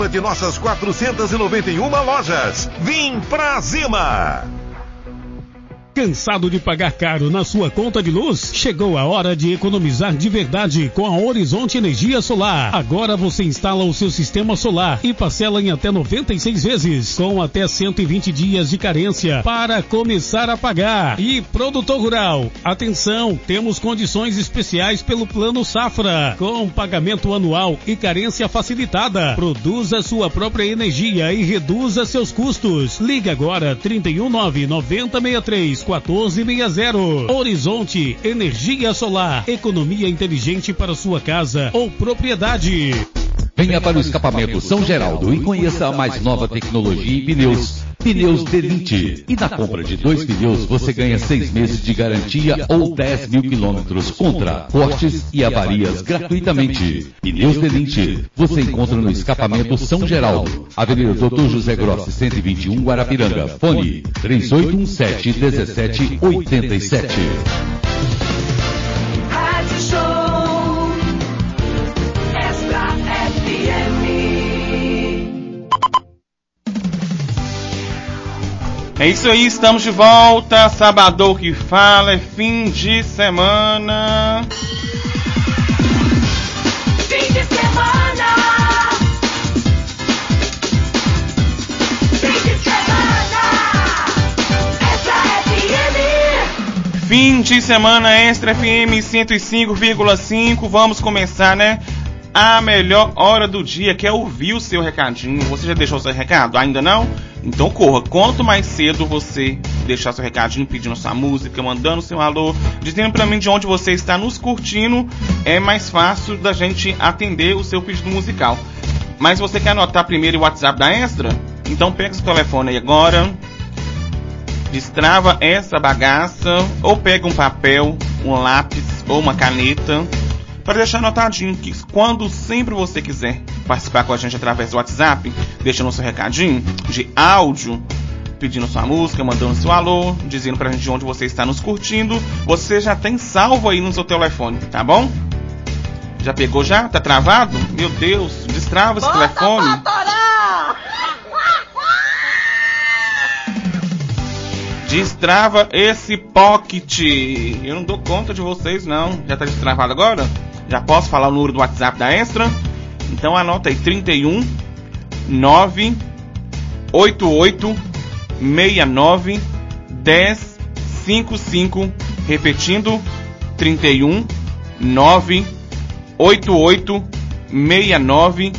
De nossas 491 lojas. Vim pra Zima! Cansado de pagar caro na sua conta de luz? Chegou a hora de economizar de verdade com a Horizonte Energia Solar. Agora você instala o seu sistema solar e parcela em até 96 vezes, com até 120 dias de carência para começar a pagar. E produtor rural, atenção, temos condições especiais pelo Plano Safra, com pagamento anual e carência facilitada. Produza sua própria energia e reduza seus custos. Ligue agora 319-9063-1460. Horizonte Energia Solar. Economia inteligente para sua casa ou propriedade. Venha para o escapamento São Geraldo e conheça a mais nova tecnologia em pneus. Pneus Delinte. E na compra de 2 pneus você ganha 6 meses de garantia ou 10 mil quilômetros contra cortes e avarias gratuitamente. Pneus Delinte. Você encontra no escapamento São Geraldo, Avenida Doutor José Grossi, 121, Guarapiranga. Fone 3817-1787. É isso aí, estamos de volta. Sabadão que fala, é fim de semana. Fim de semana. Fim de semana. Extra FM. Fim de semana, Extra FM 105,5. Vamos começar, né? A melhor hora do dia, que é ouvir o seu recadinho. Você já deixou o seu recado? Ainda não? Então corra. Quanto mais cedo você deixar seu recadinho, pedindo sua música, mandando seu alô, dizendo pra mim de onde você está nos curtindo, é mais fácil da gente atender o seu pedido musical. Mas você quer anotar primeiro o WhatsApp da Extra? Então pega seu telefone aí agora, destrava essa bagaça, ou pega um papel, um lápis ou uma caneta, para deixar anotadinho que quando sempre você quiser participar com a gente através do WhatsApp, deixando seu recadinho de áudio, pedindo sua música, mandando seu alô, dizendo pra gente de onde você está nos curtindo, você já tem salvo aí no seu telefone, tá bom? Já pegou já? Tá travado? Meu Deus, destrava esse telefone. Destrava esse pocket. Eu não dou conta de vocês não. Já tá destravado agora? Já posso falar o número do WhatsApp da Extra? Então anota aí, 31 988 69 1055. Repetindo, 31 988 69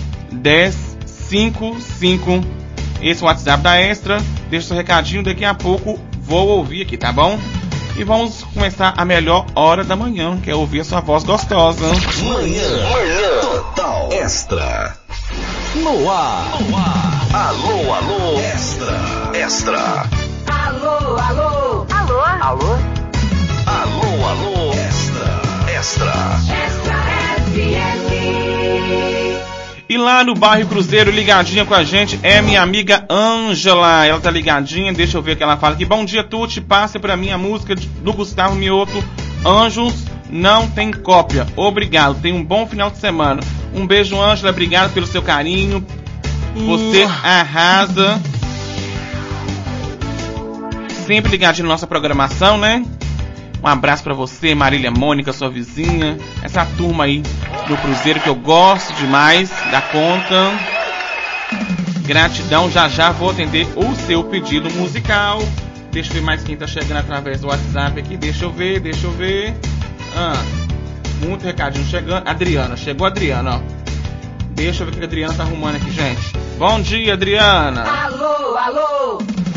1055. Esse é o WhatsApp da Extra. Deixa seu recadinho, daqui a pouco vou ouvir aqui, tá bom? E vamos começar a melhor hora da manhã, que é ouvir a sua voz gostosa. Manhã Total Extra. No ar. Alô, alô, Extra. Alô, alô. Alô. Alô. Alô, alô, Extra. Extra FM. E lá no bairro Cruzeiro, ligadinha com a gente, é minha amiga Ângela. Ela tá ligadinha, deixa eu ver o que ela fala aqui. Bom dia, Tuti, passa pra mim a música do Gustavo Mioto, Anjos Não Tem Cópia. Obrigado, tenha um bom final de semana. Um beijo, Ângela, obrigado pelo seu carinho. Você arrasa. Sempre ligadinho na nossa programação, né? Um abraço pra você, Marília Mônica, sua vizinha. Essa turma aí do Cruzeiro que eu gosto demais da conta. Gratidão, já vou atender o seu pedido musical. Deixa eu ver mais quem tá chegando através do WhatsApp aqui. Deixa eu ver. Muito recadinho chegando. Adriana, chegou a Adriana, ó. Deixa eu ver o que a Adriana tá arrumando aqui, gente. Bom dia, Adriana. Alô, alô.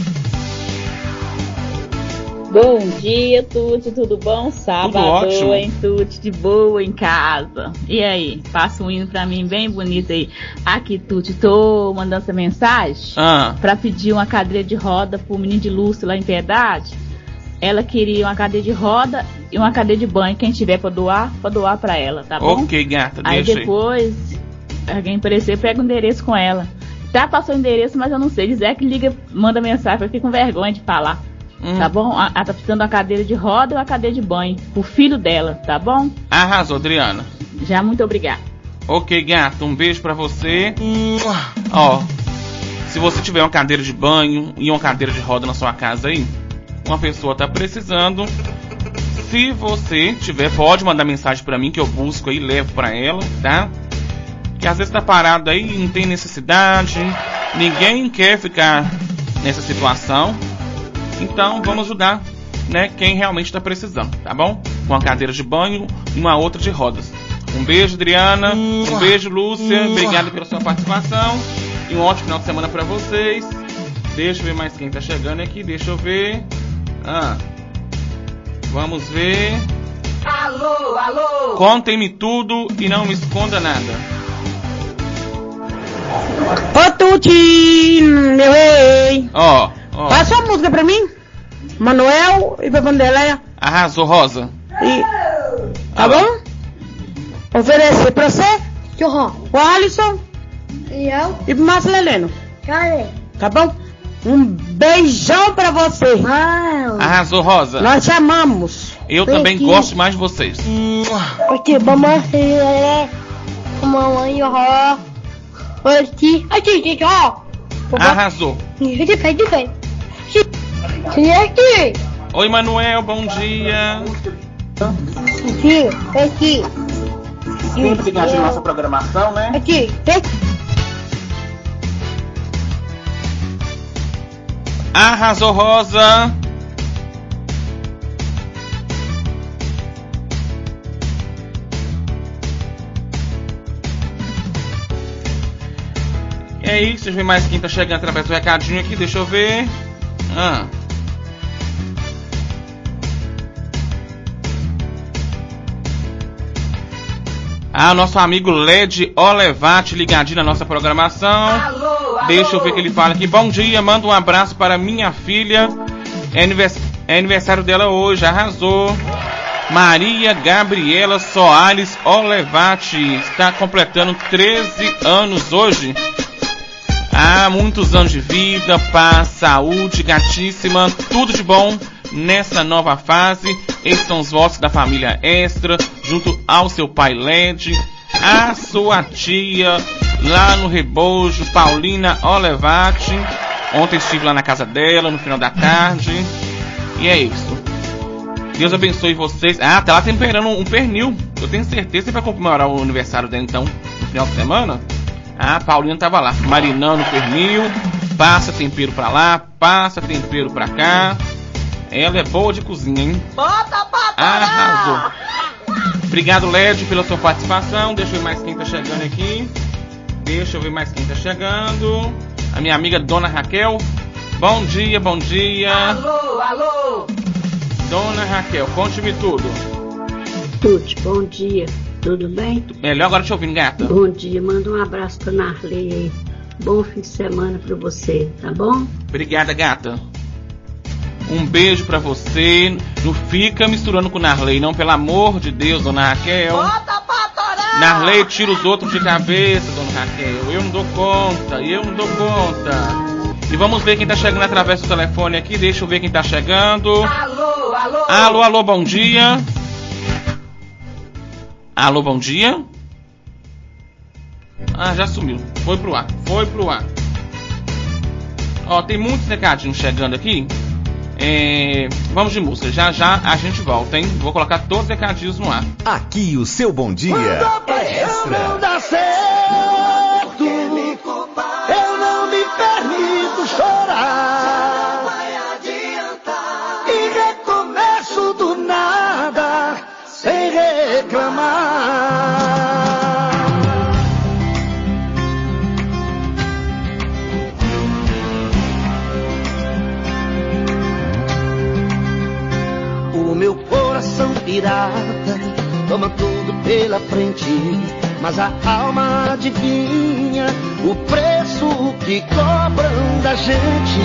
Bom dia, Tuti, tudo bom? Sábado, hein, Tuti, de boa em casa. E aí, passa um hino pra mim bem bonito aí. Aqui, Tuti, tô mandando essa mensagem pra pedir uma cadeira de roda pro menino de Lúcia lá em Piedade. Ela queria uma cadeira de roda e uma cadeira de banho. Quem tiver pra doar pra ela, tá bom? Ok, gata, aí deixa depois, alguém aparecer, pega o endereço com ela. Já passou o endereço, mas eu não sei. Dizer que liga, manda mensagem, eu fico com vergonha de falar. Tá bom? Ela tá precisando de uma cadeira de roda e uma cadeira de banho pro filho dela, tá bom? Arrasou, Adriana. Já, muito obrigada. Ok, gato, um beijo pra você. Ó, se você tiver uma cadeira de banho e uma cadeira de roda na sua casa aí, uma pessoa tá precisando. Se você tiver, pode mandar mensagem pra mim que eu busco aí e levo pra ela, tá? Que às vezes tá parado aí, não tem necessidade, ninguém quer ficar nessa situação. Então vamos ajudar, né, quem realmente tá precisando, tá bom? Com uma cadeira de banho e uma outra de rodas. Um beijo, Adriana. Um beijo, Lúcia. Obrigado pela sua participação. E um ótimo final de semana pra vocês. Deixa eu ver mais quem tá chegando aqui. Deixa eu ver. Vamos ver. Alô, alô. Contem-me tudo e não me esconda nada. Ô, Tuti, meu rei. Ó. Passa uma música pra mim. Manuel e Vanderleia. Arrasou, Rosa. Tá bom? Oferecer pra você, o Alisson E eu? e pro Márcio Heleno. Cadê? Tá bom? Um beijão pra você. Arrasou, Rosa. Nós te amamos. Eu também gosto mais de vocês. Aqui, mamãe, mamãe, ó. Aqui, ó. Arrasou. De pé. Aqui. Oi, Manuel, bom dia. Aqui. Sempre ligadinho na nossa programação, né? Aqui. Arrasou, Rosa. É isso, deixa eu ver mais quem tá chegando através do recadinho aqui, deixa eu ver. Nosso amigo Led Olevati ligadinho na nossa programação. Alô. Deixa eu ver o que ele fala aqui. Bom dia, manda um abraço para minha filha. É aniversário dela hoje, arrasou. Maria Gabriela Soares Olevati está completando 13 anos hoje. Muitos anos de vida, paz, saúde, gatíssima, tudo de bom nessa nova fase. Esses são os votos da família Extra, junto ao seu pai Led, a sua tia lá no Rebojo, Paulina Olevati. Ontem estive lá na casa dela, no final da tarde. E é isso. Deus abençoe vocês. Tá lá temperando um pernil. Eu tenho certeza que vai comemorar o aniversário dela então, no final de semana. A Paulina tava lá, marinando o pernil. Passa tempero pra lá, passa tempero pra cá. Ela é boa de cozinha, hein? Bota pra Arrasou. Obrigado, Led, pela sua participação. Deixa eu ver mais quem tá chegando aqui. A minha amiga Dona Raquel. Bom dia. Alô. Dona Raquel, conte-me tudo. Tuti, bom dia. Tudo bem? Melhor agora te ouvindo, gata. Bom dia, manda um abraço pra Narley aí. Bom fim de semana pra você, tá bom? Obrigada, gata. Um beijo pra você. Não fica misturando com Narley, não, pelo amor de Deus, Dona Raquel. Bota pra torar. Narley tira os outros de cabeça, Dona Raquel. Eu não dou conta. E vamos ver quem tá chegando através do telefone aqui. Deixa eu ver quem tá chegando. Alô, bom dia. Alô, bom dia. Já sumiu. Foi pro ar. Ó, tem muitos recadinhos chegando aqui. Vamos de música. Já a gente volta, hein? Vou colocar todos os recadinhos no ar. Aqui o seu bom dia é Extra. Não dá certo. Eu não me permito chorar. Não vai adiantar. E recomeço do nada, sem reclamar. O meu coração pirata toma tudo pela frente, mas a alma adivinha o preço que cobram da gente,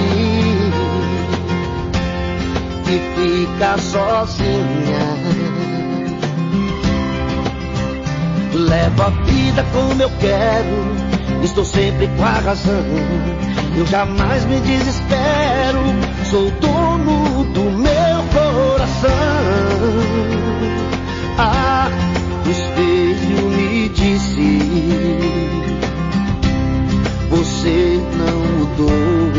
que fica sozinha. Levo a vida como eu quero, estou sempre com a razão, eu jamais me desespero, sou dono do meu coração. O espelho me disse mudou.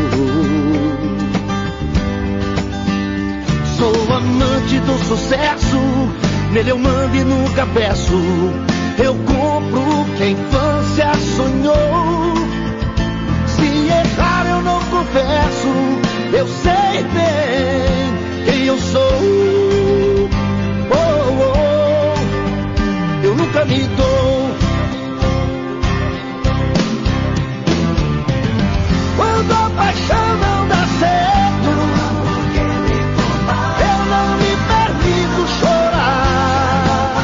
Sou amante do sucesso, nele eu mando e nunca peço. Eu compro o que a infância sonhou. Se errar eu não confesso, eu sei bem quem eu sou. Oh, oh, eu nunca me dou. Quando a paixão não dá certo, eu não me permito chorar.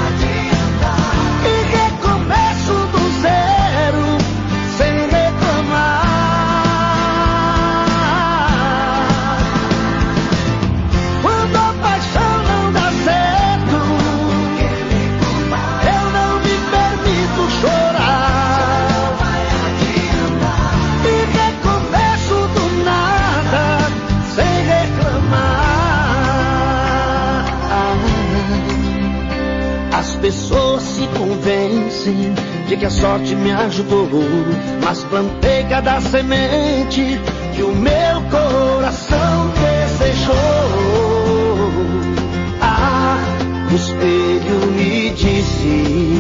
E recomeço do zero, sem reclamar. Quando a paixão não dá certo, eu não me permito chorar. E recomeço do nada, sem reclamar. As pessoas se convencem de que a sorte me ajudou, mas plantei cada semente que o meu coração desejou. Ah, o espelho me disse: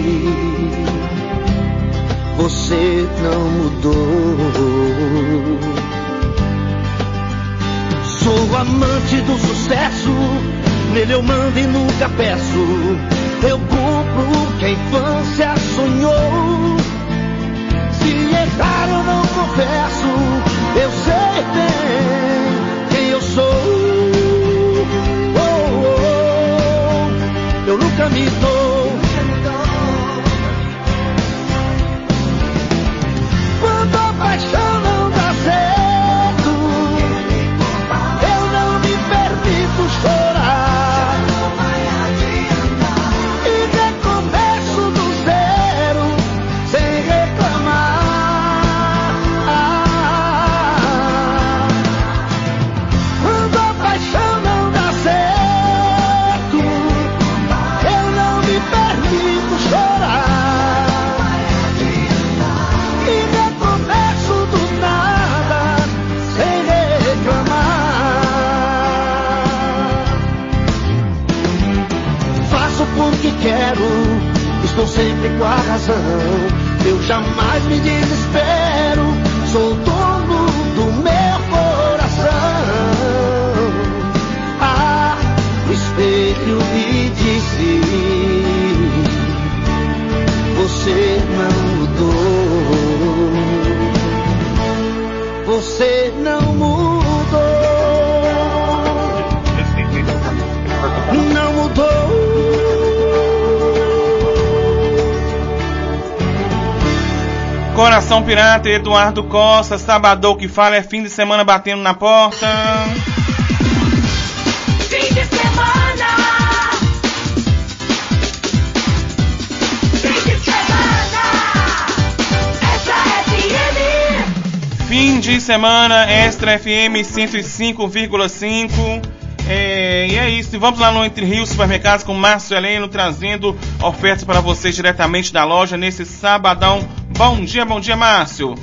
você não mudou. Sou amante do sucesso, nele eu mando e nunca peço. Eu compro o que a infância sonhou. Se errar eu não confesso, eu sei bem quem eu sou. Oh, oh, eu nunca me dou. Quando a paixão não dá certo, eu não me permito chorar. E recomeço do zero, sem reclamar. Quando a paixão não dá certo, eu não me permito chorar. E recomeço do nada, sem reclamar. Faço porque quero, estou sempre com a razão. Eu jamais me desespero, sou dono do meu coração. Ah, o espelho me disse: você não mudou. Você não mudou. Não mudou. Coração Pirata, Eduardo Costa, Sabadão que fala, é fim de semana batendo na porta. Fim de semana. Fim de semana. Essa FM. Fim de semana, Extra FM 105,5. E é isso, vamos lá no Entre Rios Supermercados com Márcio Heleno, trazendo ofertas para vocês diretamente da loja nesse sabadão. Bom dia, Márcio.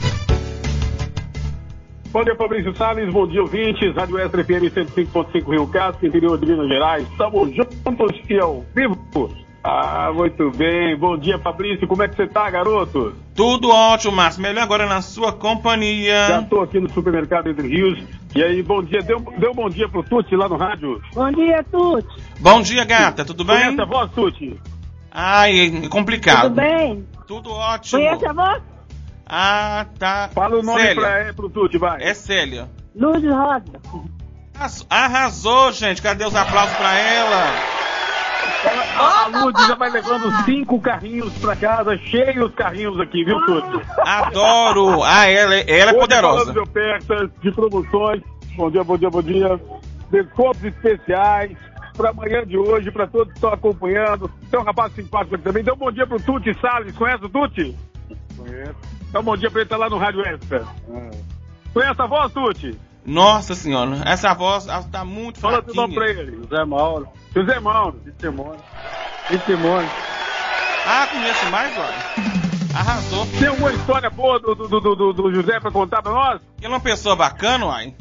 Bom dia, Fabrício Salles, bom dia, ouvintes. Rádio Extra FM 105.5 Rio Casco, interior de Minas Gerais. Estamos juntos e ao vivo. Ah, muito bem. Bom dia, Fabrício. Como é que você tá, garoto? Tudo ótimo, Márcio. Melhor agora na sua companhia. Já tô aqui no supermercado Entre Rios. E aí, bom dia. Deu bom dia pro Tuti lá no rádio? Bom dia, Tuti. Bom dia, gata. Tudo bem? Conhece a voz, Tuti? Ai, é complicado. Tudo bem? Tudo ótimo. Conhece a voz? Ah, tá. Fala o nome Célia. pro Tuti, vai. É Célia. Luz Rosa. Arrasou, gente. Cadê os aplausos pra ela? A Lourdes já vai levando 5 carrinhos pra casa, cheios os carrinhos aqui, viu, Tuti? Adoro! Ah, ela é poderosa. Falando de ofertas, de promoções. Bom dia, bom dia, bom dia. Descontos especiais para amanhã de hoje, para todos que estão acompanhando. Tem um rapaz simpático aqui também. Dá um bom dia pro Tuti Salles. Conhece o Tuti? Conheço. Dá um bom dia pra ele, tá lá no Rádio Extra. Conhece a voz, Tuti? Nossa senhora, essa voz tá muito fraquinha. Fala teu nome pra ele. José Mauro. José Mauro. De Simone. Ah, conheço mais, olha. Arrasou. Tem alguma história boa do José pra contar pra nós? Ele é uma pessoa bacana, uai.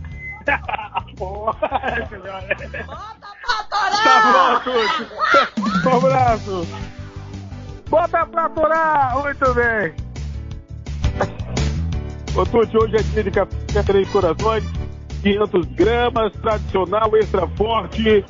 Tá bom, Tuti. Um abraço. Bota pra atorar. Muito bem. Ô, Tuti, hoje é dia de café 3 corações, 500 gramas, tradicional, extra forte,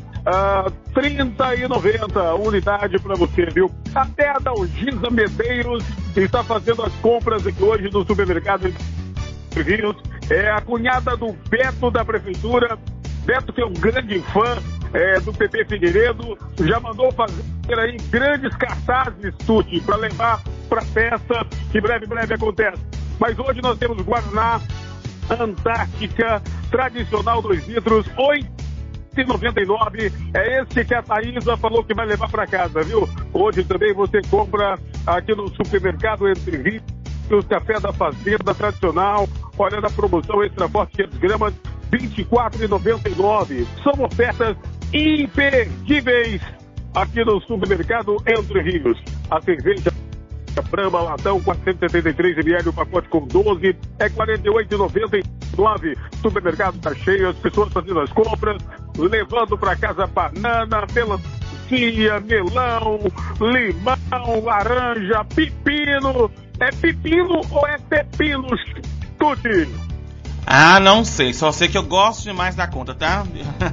R$30,90 unidade pra você, viu? Até a Dalgisa Medeiros está fazendo as compras aqui hoje no supermercado Rios. É a cunhada do Beto da prefeitura. Beto, que é um grande fã do PP Figueiredo, já mandou fazer aí grandes cartazes, Tuti, para levar para festa, que breve acontece. Mas hoje nós temos Guaraná Antártica, tradicional 2 litros, R$8,99. É esse que a Thaísa falou que vai levar para casa, viu? Hoje também você compra aqui no supermercado Entre Rios, o café da fazenda tradicional, olha na promoção extra forte 500 gramas, R$24,99. São ofertas imperdíveis aqui no supermercado Entre Rios. A cerveja Brahma latão 473 ml, o pacote com 12 é R$48,99. Supermercado tá cheio, as pessoas fazendo as compras, levando para casa banana, melancia, melão, limão, laranja, pepino. É pepino ou é pepino, Tuti? Ah, não sei. Só sei que eu gosto demais da conta, tá?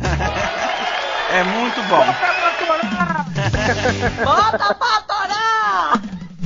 É muito bom. Bota pra torar!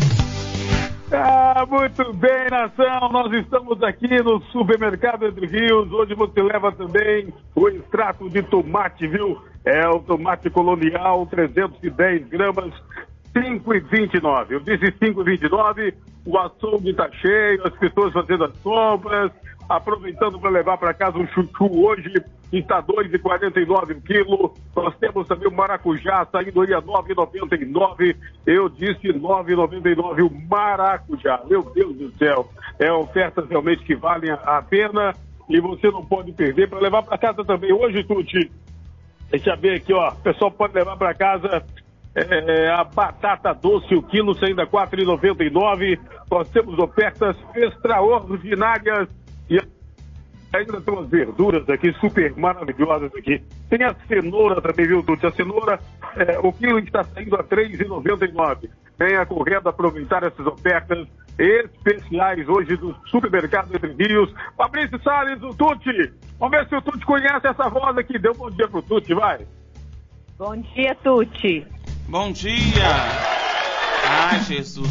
Muito bem, nação. Nós estamos aqui no supermercado Entre Rios. Hoje você leva também o extrato de tomate, viu? É o tomate colonial, 310 gramas. R$5,29. Eu disse R$5,29. O açougue está cheio, as pessoas fazendo as compras, aproveitando para levar para casa um chuchu hoje, está R$2,49 o quilo. Nós temos também o maracujá saindo aí a R$9,99. Eu disse R$9,99 o maracujá. Meu Deus do céu, é ofertas realmente que valem a pena e você não pode perder para levar para casa também. Hoje, Tuti, deixa eu ver aqui, ó, o pessoal pode levar para casa a batata doce, o quilo saindo a R$4,99. Nós temos ofertas extraordinárias e ainda tem umas verduras aqui super maravilhosas aqui. Tem a cenoura também, viu, Tuti? A cenoura, o quilo está saindo a R$3,99. Venha correndo aproveitar essas ofertas especiais hoje do supermercado Entre Rios. Fabrício Salles, o Tuti. Vamos ver se o Tuti conhece essa voz aqui. Dê um bom dia pro Tuti, vai. Bom dia, Tuti. Bom dia! Ai, Jesus,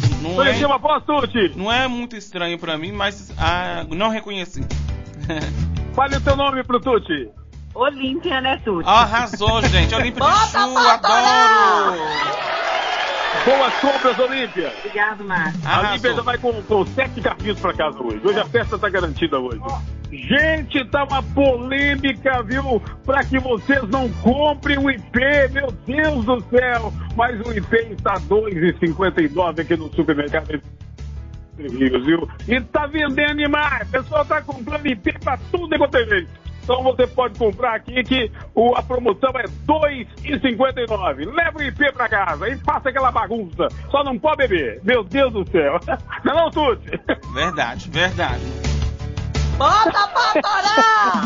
não é muito estranho pra mim, mas não reconheci. Fale o teu nome pro Tuti. Olímpia, né, Tuti? Arrasou, gente. Olímpia de Chu, adoro! Boas compras, Olímpia. Obrigado, Márcio. A Olímpia já vai com 7 carrinhos pra casa hoje. Hoje a festa tá garantida hoje. Gente, tá uma polêmica, viu? Para que vocês não comprem o IP, meu Deus do céu! Mas o IP está R$2,59 aqui no supermercado, viu? E tá vendendo demais. O pessoal tá comprando IP para tudo quanto é jeito. Então você pode comprar aqui que a promoção é R$2,59. Leva o IP para casa e faça aquela bagunça. Só não pode beber. Meu Deus do céu. Não, Tuti? Verdade. Bota pra torar!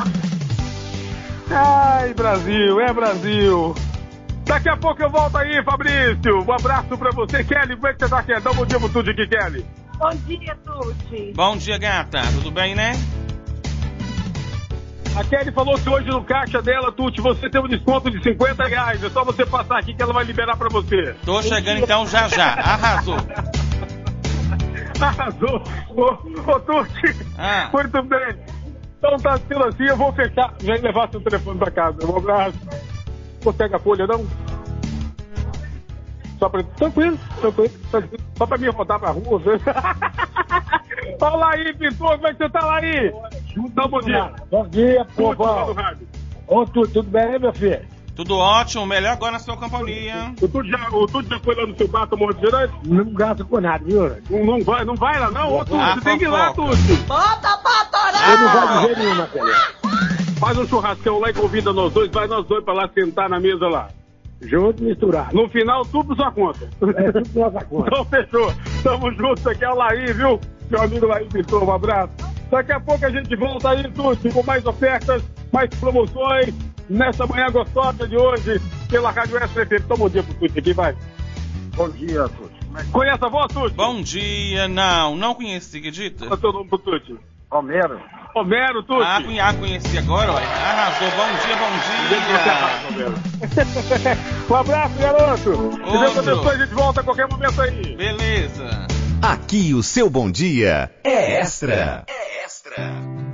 Ai, Brasil, é Brasil. Daqui a pouco eu volto aí, Fabrício. Um abraço pra você, Kelly. Como é que você tá, Kelly? Dá um bom dia pro Tuti aqui, Kelly. Bom dia, Tuti. Bom dia, gata. Tudo bem, né? A Kelly falou que hoje no caixa dela, Tuti, você tem um desconto de R$50. É só você passar aqui que ela vai liberar pra você. Tô chegando então já. Arrasou. Arrasou. Ô, Tuti. Muito bem. Então tá sendo assim, eu vou fechar. Já levar seu telefone pra casa. Um abraço. Você pega a folha, não? Só pra... Tranquilo. Só pra mim rodar pra rua. Olha lá aí, pintor. Como é que você tá lá aí? Bom dia. Bom dia, povo. Ô, tudo bem, meu filho? Tudo ótimo, melhor agora na sua companhia. O Tuti já foi lá no seu bar, tomou refrigerante? Não gasto com nada, viu? Não vai lá não? Ô, Tuti, você tem que ir lá, Tuti. Bota pra torar! Eu não vou dizer nenhuma, filha. Faz um churrascão lá e convida nós dois, vai nós dois pra lá sentar na mesa lá. Junto e misturar. No final, tudo por sua conta. É, tudo por nossa conta. Então, fechou. Tamo juntos aqui, é o Laí, viu? Meu amigo Laí Pintor, um abraço. Daqui a pouco a gente volta aí, Tuti, com mais ofertas, mais promoções, nessa manhã gostosa de hoje, pela Rádio Extra FM. Então, bom dia pro Tuti aqui, vai. Bom dia, Tuti. Conhece a voz, Tuti? Bom dia, não conheci, acredita? Qual é o seu nome pro Tuti? Homero. Homero, Tuti. Conheci agora, ó. Arrasou, bom dia. Um abraço, garoto. Que Deus abençoe, a gente volta a qualquer momento aí. Beleza. Aqui o seu bom dia é Extra. É Extra.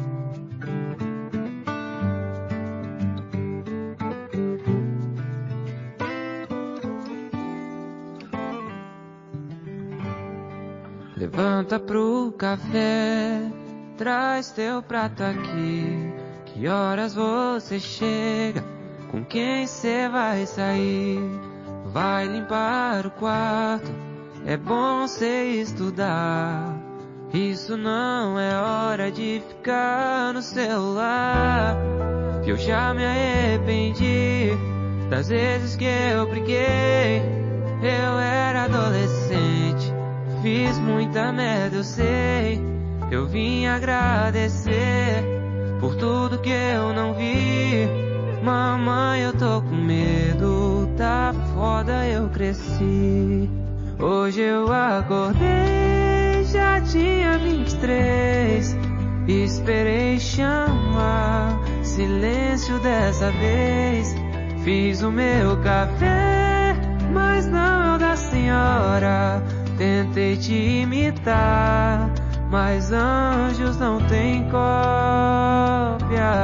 Levanta pro café, traz teu prato aqui. Que horas você chega? Com quem cê vai sair? Vai limpar o quarto, é bom cê estudar. Isso não é hora de ficar no celular. Eu já me arrependi das vezes que eu briguei. Eu era adolescente, fiz muita merda, eu sei. Eu vim agradecer por tudo que eu não vi. Mamãe, eu tô com medo, tá foda, eu cresci. Hoje eu acordei, já tinha 23. Esperei chamar, silêncio dessa vez. Fiz o meu café, mas não é o da senhora. Tentei te imitar, mas anjos não têm cópia.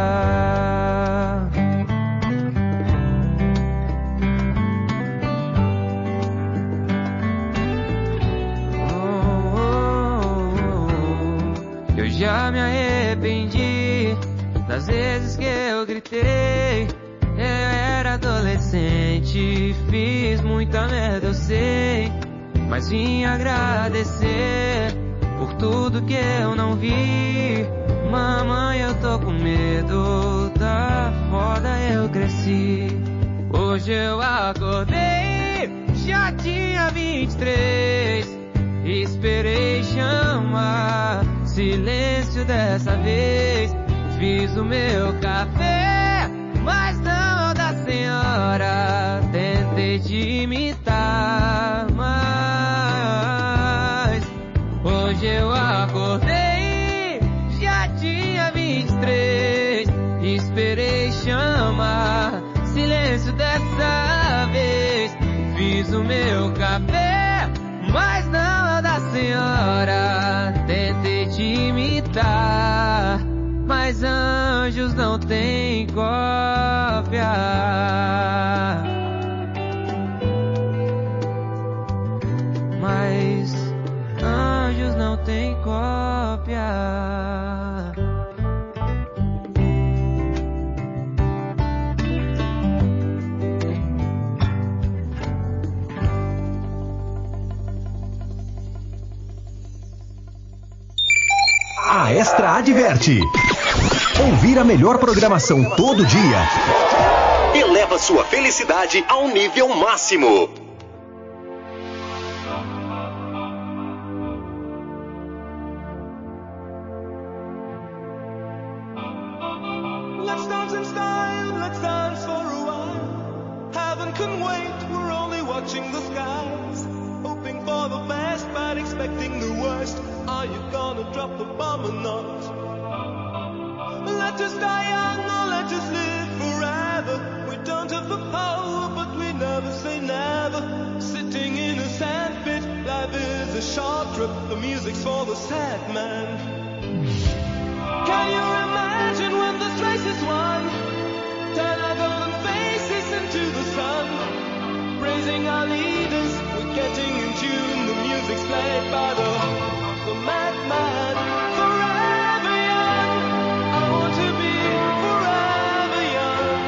Eu já me arrependi das vezes que eu gritei. Eu era adolescente, fiz muita merda, eu sei. Mas vim agradecer por tudo que eu não vi. Mamãe, eu tô com medo, tá foda, eu cresci. Hoje eu acordei, já tinha 23. Esperei chamar, silêncio dessa vez. Fiz o meu café, mas não da senhora. Tentei te imitar, mas hoje eu acordei, já tinha 23. Esperei chamar, silêncio dessa vez. Fiz o meu café, mas não da senhora. Tentei te imitar, mas anjos não têm cópia. Mas anjos não têm cópia. A Extra adverte. Ouvir a melhor programação todo dia eleva sua felicidade ao nível máximo. Let's dance in style, let's dance for a while. Heaven can wait, we're only watching the skies. Hoping for the best, but expecting the worst. Are you gonna drop the bomb or not? Let us die young or let us live forever. We don't have the power, but we never say never. Sitting in a sandpit, life is a short trip. The music's for the sad man. Can you imagine when this race is won? Turn our golden faces into the sun. Praising our leaders, we're getting in tune. The music's played by the madman. Forever young, I want to be forever young.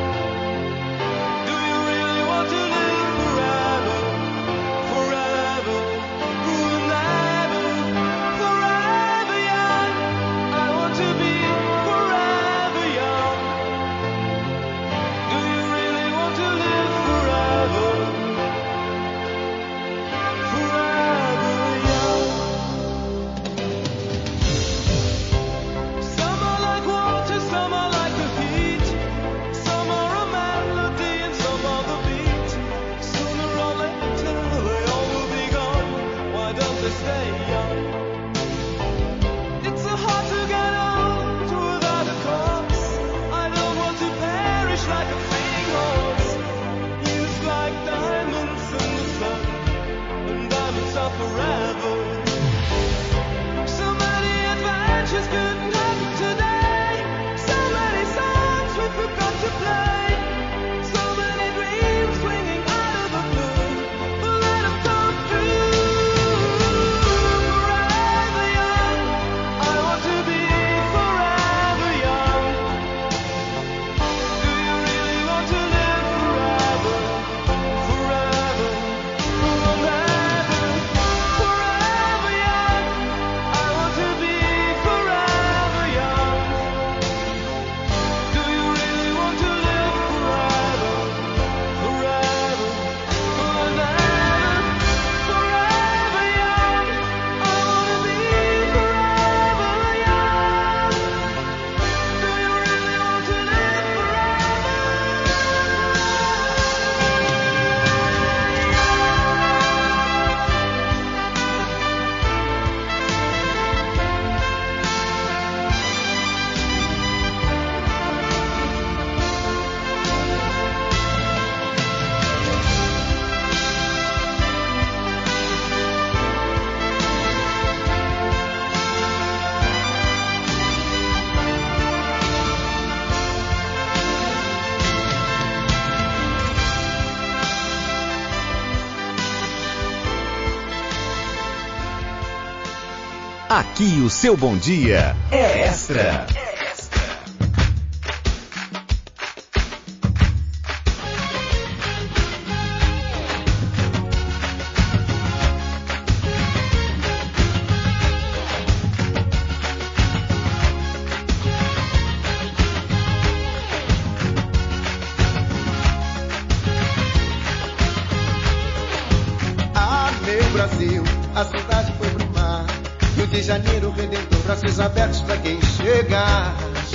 Do you really want to live forever? Forever, forever, forever young. I want to be forever young. Do you really want to live forever? Aqui o seu bom dia é Extra. Brasil, a cidade foi pro mar. Rio de Janeiro, Redentor, braços abertos pra quem chegar.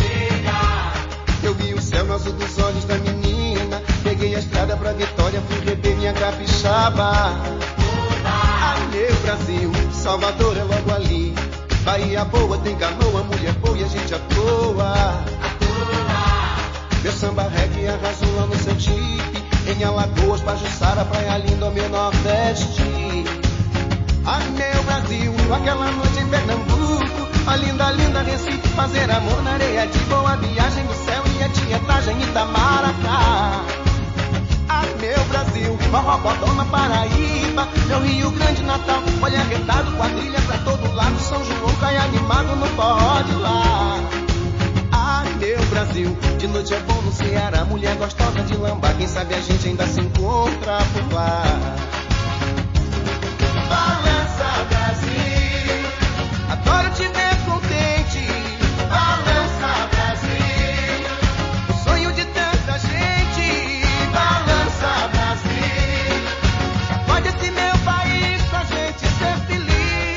Eu vi o céu no azul dos olhos da menina. Peguei a estrada pra Vitória, fui beber minha capixaba. Ah, meu Brasil, Salvador é logo ali. Bahia boa, tem canoa, mulher boa e a gente à toa. Meu samba reggae arrasou lá no seu chip. Em Alagoas, Pajuçara, praia linda, meu Nordeste. Ah, meu Brasil, aquela noite em Pernambuco. A linda, linda Recife, fazer amor na areia de boa viagem do céu e a tietagem em Itamaracá. Ah, meu Brasil, Morrocodó na Paraíba. Meu Rio Grande, Natal, olha arretado, quadrilha pra todo lado. São João cai animado no forró de lá. Ah, meu Brasil, de noite é bom no Ceará. Mulher gostosa de lambar, quem sabe a gente ainda se encontra por lá. Balança, Brasil, adoro te ver contente. Balança, Brasil, o sonho de tanta gente. Balança, Brasil, sacode esse meu país pra gente ser feliz.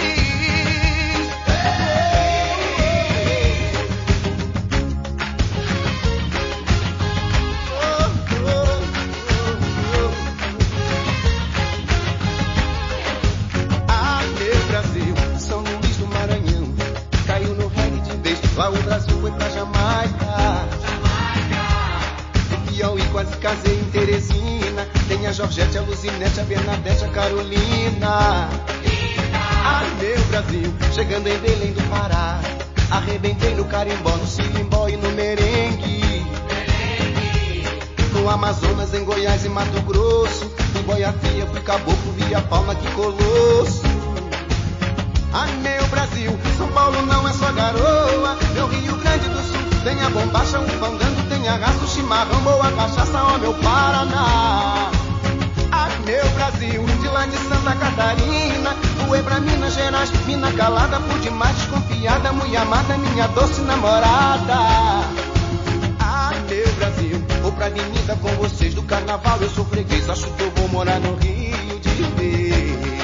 Lá o Brasil foi pra Jamaica. Do Piauí quase casei em Teresina. Tem a Georgette, a Luzinete, a Bernadette, a Carolina. Ah, meu Brasil, chegando em Belém do Pará. Arrebentei no carimbó, no sirimbó e no merengue. No Amazonas, em Goiás e Mato Grosso. Em Boiatia, fui caboclo, via palma, que colosso. Ah, meu Brasil, São Paulo não é só garoa. Meu Rio Grande do Sul tem a bombacha, o fandango, tem a raça, o chimarrão, boa cachaça, ó meu Paraná. Ah, meu Brasil, de lá de Santa Catarina, voei pra Minas Gerais, mina calada, por demais desconfiada, muito amada, minha doce namorada. Ah, meu Brasil, vou pra avenida com vocês do carnaval, eu sou freguês, acho que eu vou morar no Rio de Janeiro.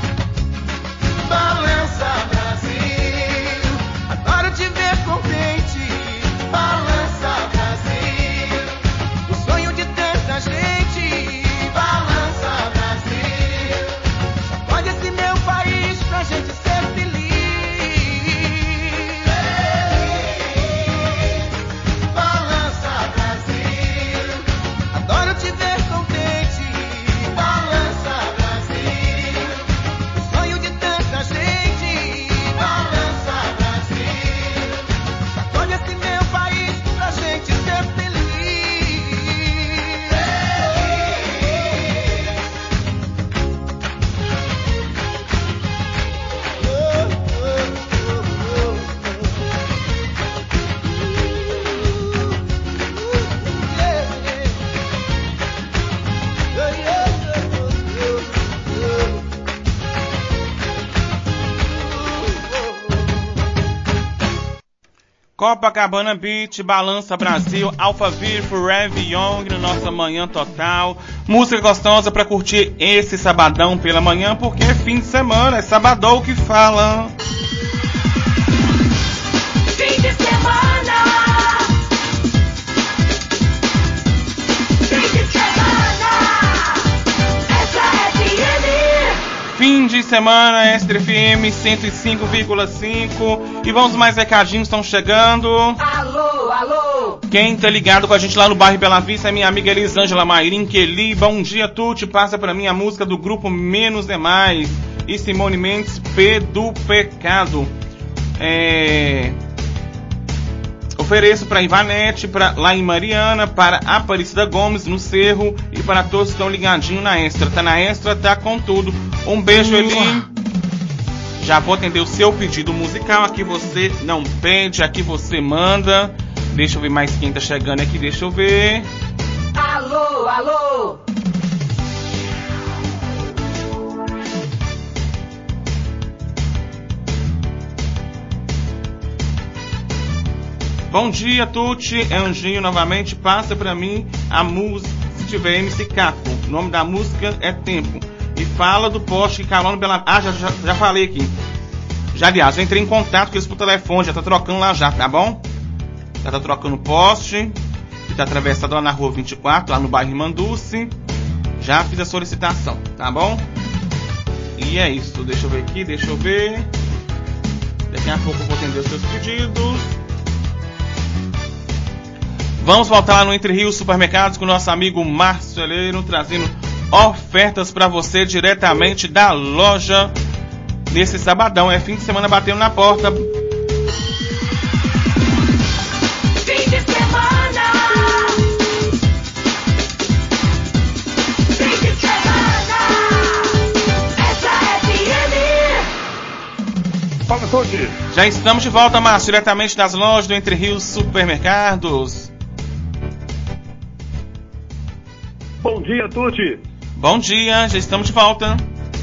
Balança, Brasil, adoro te ver contente. Balança, Brasil, o sonho de tanta gente. Balança, Brasil, sacode esse meu país pra gente ser feliz. Balança, Brasil, adoro te ver contente. Balança, Brasil, o sonho de tanta gente. Balança, Brasil, sacode esse meu país pra gente ser feliz. Copacabana Beach, Balança Brasil, Alphaville, Forever Young no nossa manhã total. Música gostosa pra curtir esse sabadão pela manhã, porque é fim de semana, é sabadão que fala. Fim de semana. Fim de semana. Essa é FM. Fim de semana, Extra FM 105,5. E vamos mais recadinhos, estão chegando. Alô, alô. Quem tá ligado com a gente lá no bairro Bela Vista é minha amiga Elisângela Mairim Kelly. Bom dia, Tuti. Passa pra mim a música do grupo Menos é Mais. E Simone Mendes, P do Pecado. Ofereço para Ivanete, lá em Mariana, para Aparecida Gomes, no Cerro, e para todos que estão ligadinhos na Extra. Tá na Extra, tá com tudo. Um beijo, Eli. Já vou atender o seu pedido musical. Aqui você não pede, aqui você manda. Deixa eu ver mais quem tá chegando aqui, deixa eu ver. Alô, alô. Bom dia, Tuti. É Anjinho novamente. Passa pra mim a música, se tiver MC Caco. O nome da música é Tempo. E fala do poste que calando pela... Ah, já falei aqui. Já, aliás, eu entrei em contato com eles por telefone. Já tá trocando lá já, tá bom? Já tá trocando o poste. Que tá atravessado lá na rua 24, lá no bairro Manduce. Já fiz a solicitação, tá bom? E é isso. Deixa eu ver aqui, deixa eu ver. Daqui a pouco eu vou atender os seus pedidos. Vamos voltar lá no Entre Rios Supermercados com o nosso amigo Márcio Eleiro, trazendo ofertas para você diretamente da loja nesse sabadão. É fim de semana batendo na porta. Fim de semana. Fim de semana. Essa é FM. Fala, Tuti. Já estamos de volta, Márcio, diretamente das lojas do Entre Rios Supermercados. Bom dia, Tuti. Bom dia, já estamos de volta.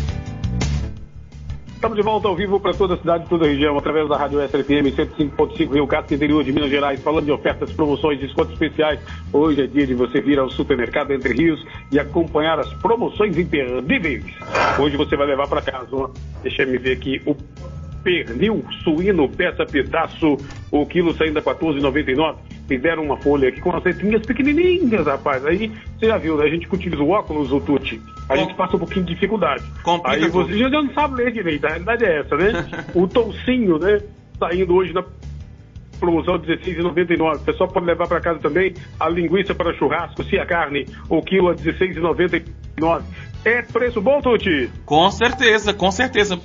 Estamos de volta ao vivo para toda a cidade e toda a região, através da Rádio SFM 105.5 Rio Casca, interior de Minas Gerais, falando de ofertas, promoções, descontos especiais. Hoje é dia de você vir ao supermercado Entre Rios e acompanhar as promoções imperdíveis. Hoje você vai levar para casa, deixa eu ver aqui, o pernil suíno, peça pedaço, o quilo saindo a R$14,99. Me deram uma folha aqui com as letrinhas pequenininhas, rapaz. Aí, você já viu, né? A gente que utiliza o óculos, o Tuti, a gente passa um pouquinho de dificuldade. Complica aí você já não sabe ler direito, a realidade é essa, né? O toucinho, né? Saindo hoje na promoção R$16,99. O pessoal pode levar para casa também a linguiça para churrasco, se a carne, o quilo a R$16,99. É preço bom, Tuti? Com certeza, com certeza.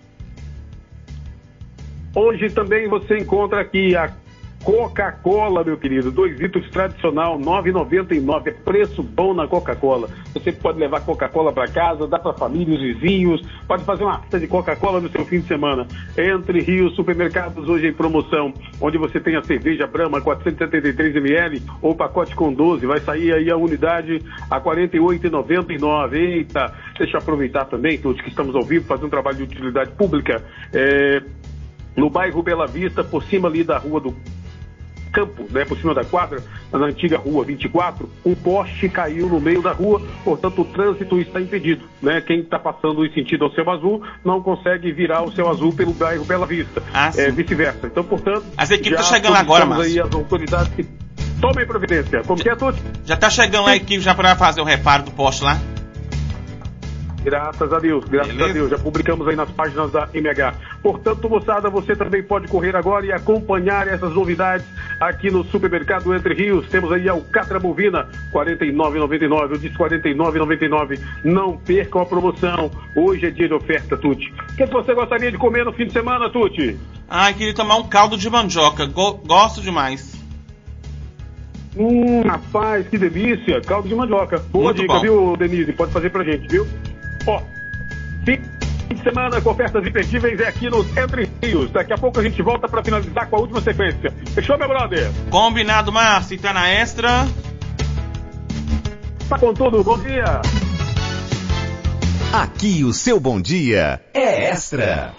Hoje também você encontra aqui a Coca-Cola, meu querido, 2 litros tradicional, R$ 9,99, é preço bom na Coca-Cola. Você pode levar Coca-Cola para casa, dá para família, os vizinhos, pode fazer uma festa de Coca-Cola no seu fim de semana. Entre Rios Supermercados, hoje em promoção, onde você tem a cerveja Brahma 473 ml, ou pacote com 12, vai sair aí a unidade a R$ 48,99. Eita, deixa eu aproveitar também, todos que estamos ao vivo, fazer um trabalho de utilidade pública, no bairro Bela Vista, por cima ali da rua do Campo, né, por cima da quadra, na antiga rua 24, um poste caiu no meio da rua, portanto o trânsito está impedido, né? Quem está passando em sentido ao Céu Azul não consegue virar o Céu Azul pelo bairro Bela Vista, vice-versa. Então, portanto, as equipes estão chegando agora, Márcio. Aí as autoridades que tomem providência. Como que é, Tuti? Já está chegando a equipe já para fazer o reparo do poste lá? Graças a Deus, graças a Deus. Já publicamos aí nas páginas da MH. Portanto, moçada, você também pode correr agora e acompanhar essas novidades aqui no Supermercado Entre Rios. Temos aí a alcatra bovina, R$ 49,99. Eu disse R$ 49,99. Não percam a promoção. Hoje é dia de oferta, Tuti. O que você gostaria de comer no fim de semana, Tuti? Queria tomar um caldo de mandioca. Gosto demais. Rapaz, que delícia. Caldo de mandioca. Boa Muito dica, bom. viu, Denise? Pode fazer pra gente, viu? Ó, fim de semana com ofertas imperdíveis é aqui nos Entre Rios. Daqui a pouco a gente volta pra finalizar com a última sequência. Fechou, meu brother? Combinado, Márcio. Tá na Extra. Tá com tudo. Bom dia. Aqui o seu bom dia é Extra.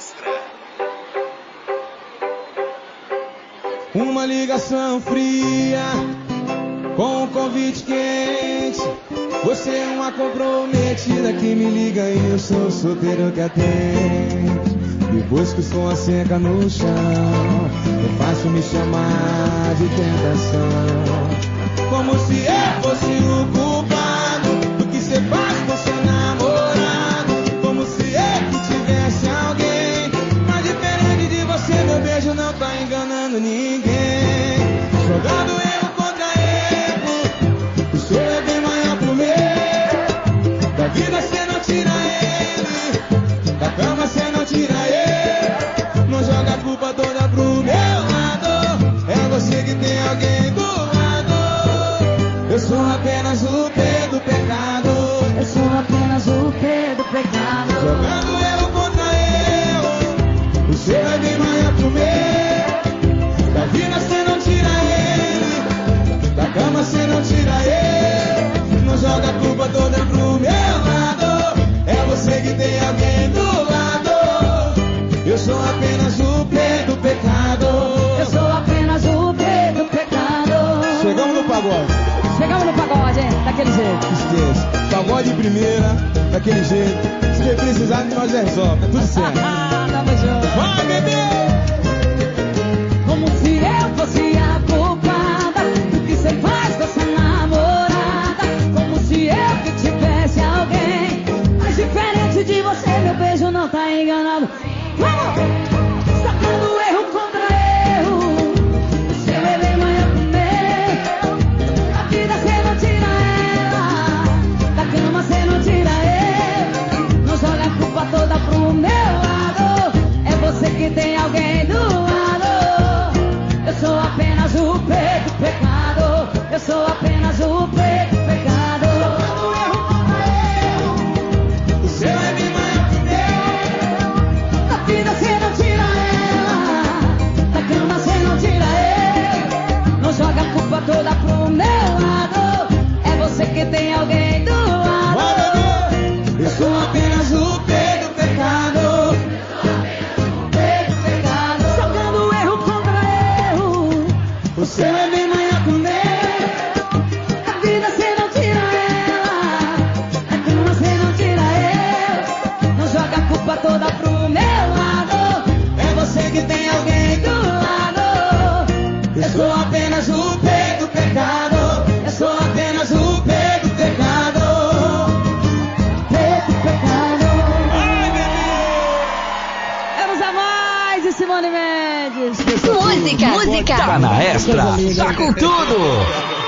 Uma ligação fria com um convite quente. Você é uma comprometida que me liga e eu sou o solteiro que atende. Depois que o som asseca no chão, é fácil me chamar de tentação. Como se eu fosse o culpado do que você faz com seu namorado. Como se eu que tivesse alguém. Mas diferente de você, meu beijo não tá enganando ninguém. Jogando erro contra erro, o seu é bem maior pro meu. Da vida cê não tira ele, da cama cê não tira ele. Não joga a culpa toda pro meu lado, é você que tem alguém do lado. Eu sou apenas o P do pecado. Eu sou apenas o P do pecado. Jogando erro contra erro, audiência. Pagode de primeira, daquele jeito. Se precisar, nós resolve. Tá tudo certo. Tamo junto. Vai, bebê! Como se eu fosse a culpada do que você faz com essa namorada. Como se eu que tivesse alguém. Mas diferente de você, meu beijo não tá enganado. Vamos! Sacando erro contra erro. Seu bebê manhã comer. Da vida cê não tira ela. Da cama cê não tira ele. Não joga a culpa toda pro meu lado. É você que tem alguém do lado. Eu sou apenas o peito pecado. Eu sou apenas o peito pecado. Sacando erro contra erro. Seu bebê manhã comer. Da vida cê não tira ela. Da cama cê não tira ele. Não joga a culpa toda pro meu lado. É você que tem alguém do lado. Eu sou apenas o peito pecado. Peito pecado. Sacando erro contra erro. O seu é bem manhã comer. Da vida cê não tira ela. Da cama cê não tira ele. Não joga a culpa toda pro meu lado. É você que tem alguém do lado. Eu sou apenas o peito pecado. Eu sou apenas o peito pecado. Peito pecado. Vamos a mais de Simone Mendes. Música. Tá na Extra. Tá com tudo.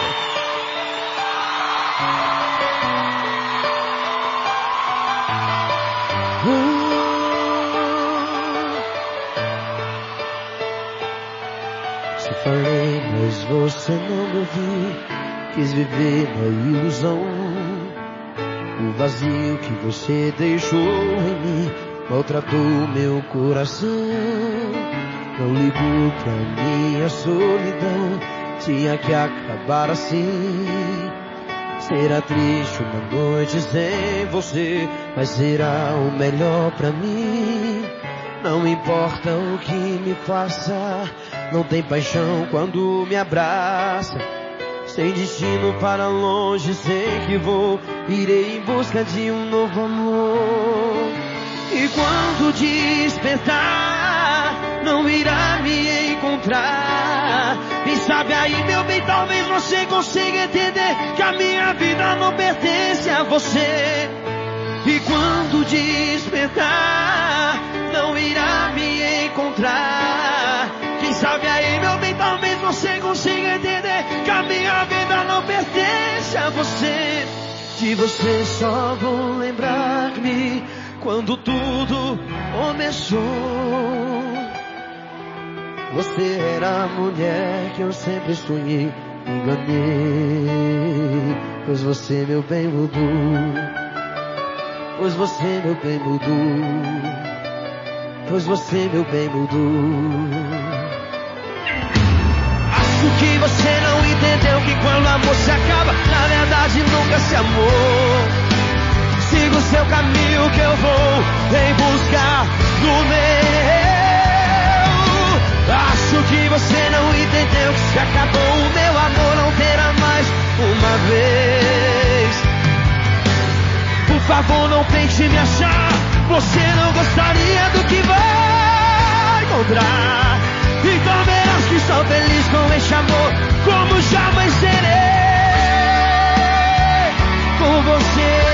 Te falei, mas você não me ouviu. Quis viver na ilusão. O vazio que você deixou em mim maltratou meu coração. Não ligou pra minha solidão. Tinha que acabar assim. Será triste uma noite sem você, mas será o melhor pra mim. Não importa o que me faça, não tem paixão quando me abraça. Sem destino para longe, sei que vou. Irei em busca de um novo amor. E quando despertar, não irá me encontrar. Quem sabe aí, meu bem, talvez você consiga entender que a minha vida não pertence a você. E quando despertar, não irá me encontrar. Quem sabe aí, meu bem, talvez você consiga entender que a minha vida não pertence a você. De você só vou lembrar-me quando tudo começou. Você era a mulher que eu sempre sonhei, enganei. Pois você, meu bem, mudou. Pois você, meu bem, mudou. Pois você, meu bem, mudou. Acho que você não entendeu que quando o amor se acaba, na verdade nunca se amou. Siga o seu caminho que eu vou em busca do meu. Acho que você não entendeu que se acabou o meu amor, não terá mais uma vez. Por favor, não tente me achar. Você não gostaria do que vai encontrar. Então verás que sou feliz com este amor, como jamais serei com você.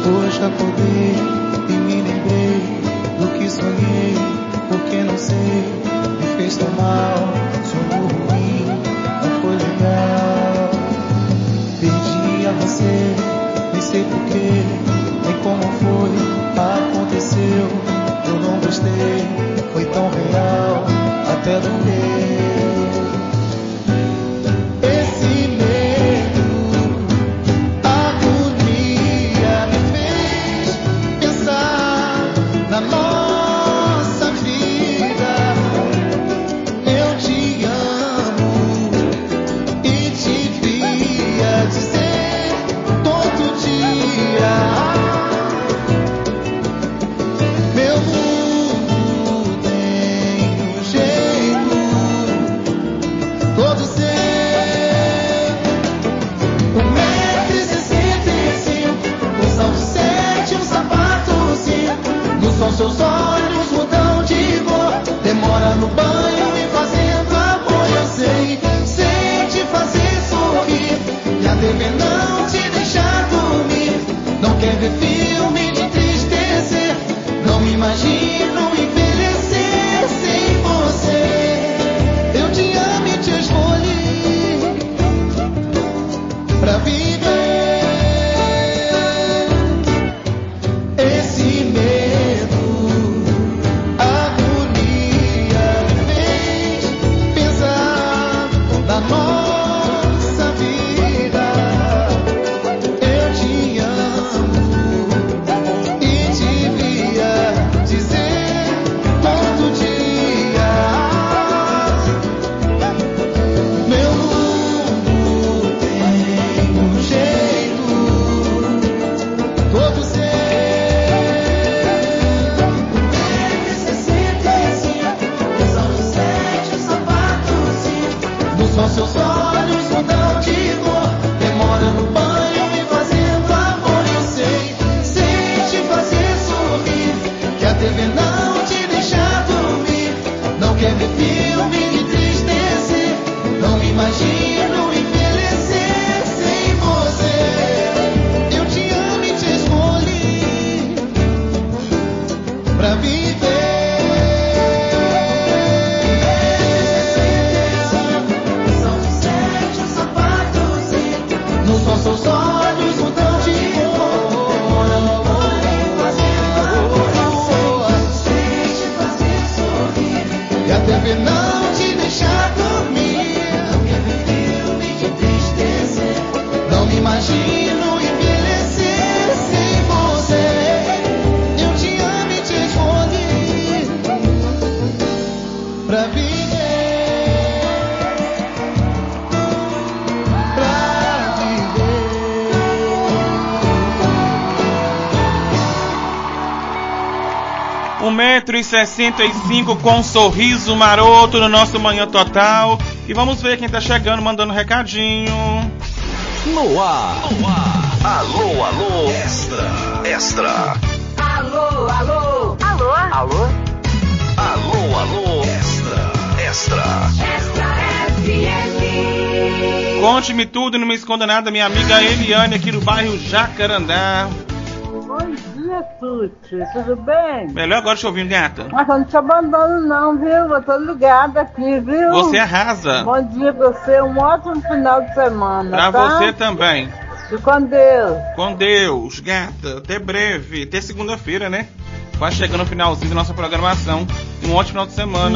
Hoje acordei e me lembrei do que sonhei, porque não sei, me fez tão mal. Sonho ruim, não foi legal. Perdi a você, nem sei porquê, nem como foi, aconteceu. Eu não gostei, foi tão real, até doer. Esse medo, agonia me fez pensar na nossa vida. Eu te amo e devia dizer todo dia. Meu mundo tem um jeito todo seu. 1,65 m, um salto 7, um sapato 5. No sol seus olhos mudam de cor. Demora no banho e fazendo amor. Eu sei te fazer sorrir. E a TV não te deixar dormir. Não quer ver filme de entristecer. Não me imagino envelhecer sem você. Eu te amo e te escolhi pra viver. Esse medo, agonia me fez pensar na nossa vida. Eu te amo e devia dizer todo dia. Meu mundo tem um jeito todo seu. 1,65 m, um salto 7, um sapato 5. No sol seus olhos mudam de cor. Demora no banho e fazendo amor. Eu sei te fazer sorrir. Que a TV não te deixa dormir. Não quer ver filme de entristecer. Não me imagino envelhecer sem você. Eu te amo e te escolhi pra viver. São 7, um sapato 5. No sol seus olhos mudam de cor. Fazendo amor. Sei te fazer sorrir. E a TV não te deixa dormir. Não quer ver filme de entristecer. Não me imagino envelhecer sem você. Eu te amo e te escolhi pra viver. Pra viver. 1,65 m com um sorriso maroto no nosso Manhã Total. E vamos ver quem tá chegando, mandando recadinho. No ar. Alô, alô. Extra. Alô, alô. Alô. Alô. Alô, alô. Extra. Extra FM. Conte-me tudo e não me esconda nada, minha amiga Eliane, aqui no bairro Jacarandá. Bom dia, Tuti. Tudo bem? Melhor agora te ouvindo, gata. Mas eu não te abandono não, viu? Eu tô ligada aqui, viu? Você arrasa. Bom dia pra você, um ótimo final de semana, Pra tá? você também. E com Deus. Com Deus, gata. Até breve. Até segunda-feira, né? Quase chegando no finalzinho da nossa programação. Um ótimo final de semana.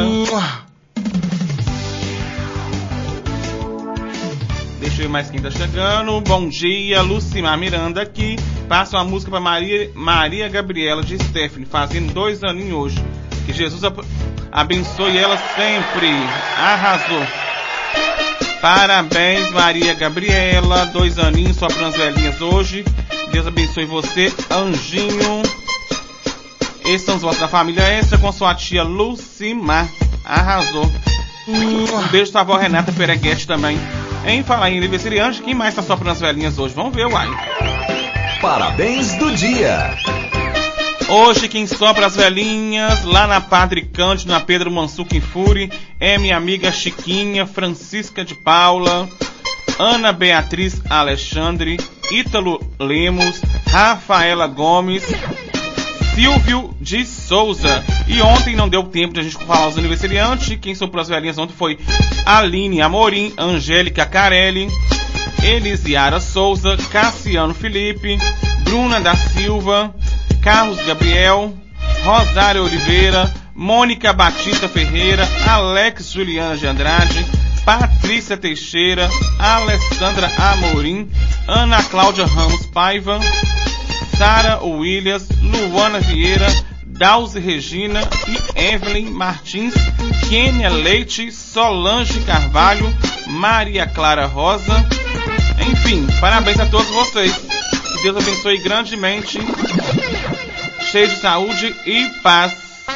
Deixa eu ver mais quem tá chegando. Bom dia, Lucimar Miranda aqui. Passa uma música pra Maria Gabriela de Stephanie, fazendo 2 aninhos hoje. Que Jesus abençoe ela sempre. Arrasou. Parabéns, Maria Gabriela. 2 aninhos, só para as velhinhas hoje. Deus abençoe você, anjinho. Esses são os votos da família Extra com sua tia Lucimar. Arrasou. Um beijo pra avó Renata Pereguete também. Em falar em aniversariante, quem mais tá só para as velhinhas hoje? Vamos ver, uai. Parabéns do dia. Hoje quem sopra as velhinhas lá na Padre Cândido, na Pedro Mansuca em Fure, é minha amiga Chiquinha, Francisca de Paula, Ana Beatriz Alexandre, Ítalo Lemos, Rafaela Gomes, Silvio de Souza. E ontem não deu tempo de a gente falar os aniversariantes. Quem soprou as velhinhas ontem foi Aline Amorim, Angélica Carelli, Elisiara Souza, Cassiano Felipe, Bruna da Silva, Carlos Gabriel, Rosário Oliveira, Mônica Batista Ferreira, Alex Juliana de Andrade, Patrícia Teixeira, Alessandra Amorim, Ana Cláudia Ramos Paiva, Sara Williams, Luana Vieira, Dalzi Regina e Evelyn Martins, Kênia Leite, Solange Carvalho, Maria Clara Rosa. Enfim, parabéns a todos vocês. Que Deus abençoe grandemente, cheio de saúde e paz.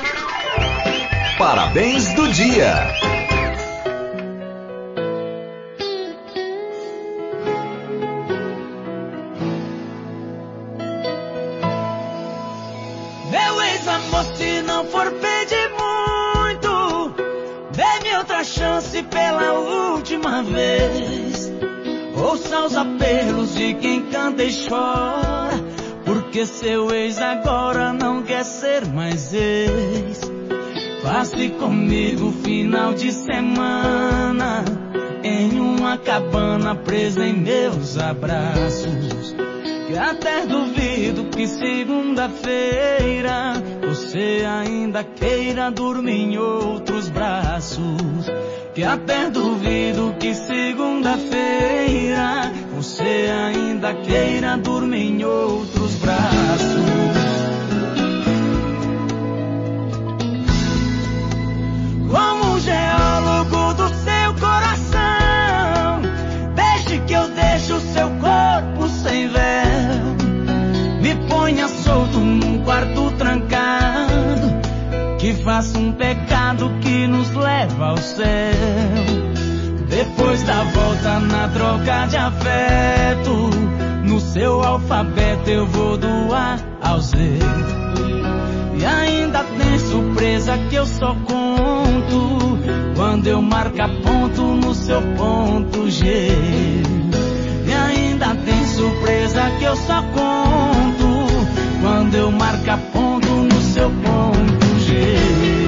Parabéns do dia. Meu ex-amor, se não for pedir muito, dê-me outra chance pela última vez. Ouça os apelos de quem canta e chora, porque seu ex agora não quer ser mais ex. Passe comigo final de semana em uma cabana presa em meus abraços, que até duvido que segunda-feira você ainda queira dormir em outros braços. Que até duvido que segunda-feira você ainda queira dormir em outros braços. Como geólogo do seu coração, deixe que eu deixe o seu corpo sem véu. Me ponha solto num quarto trancado, que faça um pecado que nos leva ao céu. Depois da volta na troca de afeto, no seu alfabeto eu vou do A ao Z. E ainda tem surpresa que eu só conto quando eu marcar ponto no seu ponto G. E ainda tem surpresa que eu só conto quando eu marcar ponto no seu ponto G.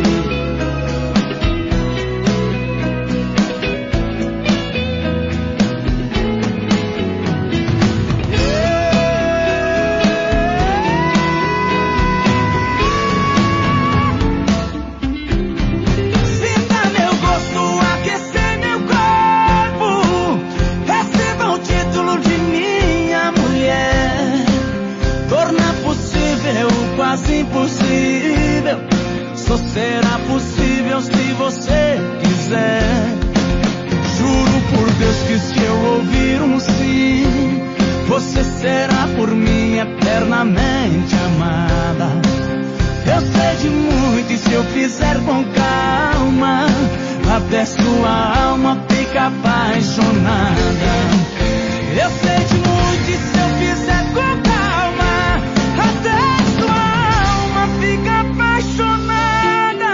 Impossível, só será possível se você quiser. Juro por Deus que se eu ouvir um sim, você será por mim eternamente amada. Eu sei de muito e se eu fizer com calma, até sua alma fica apaixonada. Eu sei de muito e se eu fizer com calma, fica apaixonada.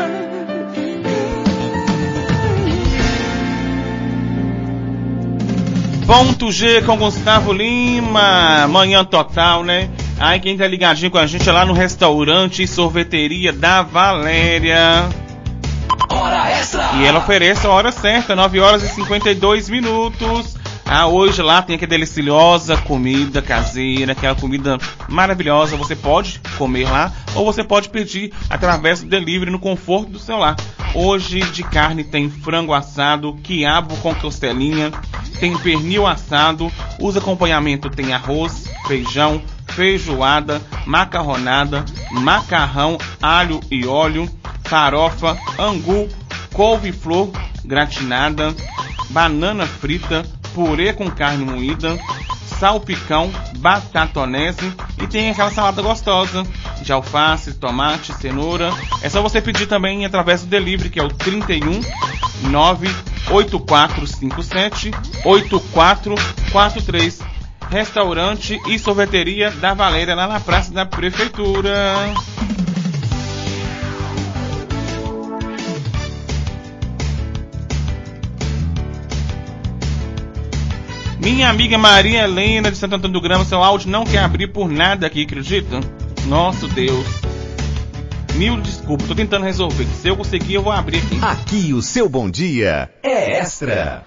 Ponto G com Gustavo Lima. Manhã total, né? Aí quem tá ligadinho com a gente é lá no restaurante e sorveteria da Valéria. Hora extra. E ela oferece a hora certa, 9 horas e 52 minutos. Hoje lá tem aquela deliciosa comida caseira, aquela comida maravilhosa. Você pode comer lá ou você pode pedir através do delivery no conforto do celular. Hoje de carne tem frango assado, quiabo com costelinha, tem pernil assado. Os acompanhamentos tem arroz, feijão, feijoada, macarronada, macarrão, alho e óleo, farofa, angu, couve-flor gratinada, banana frita, purê com carne moída, salpicão, batatonese e tem aquela salada gostosa de alface, tomate, cenoura. É só você pedir também através do delivery, que é o 31 98457 8443. Restaurante e sorveteria da Valéria, lá na Praça da Prefeitura. Minha amiga Maria Helena de Santo Antônio do Grama, seu áudio não quer abrir por nada aqui, acredita? Nosso Deus. Mil desculpas, tô tentando resolver. Se eu conseguir, eu vou abrir aqui. Aqui o seu bom dia é extra.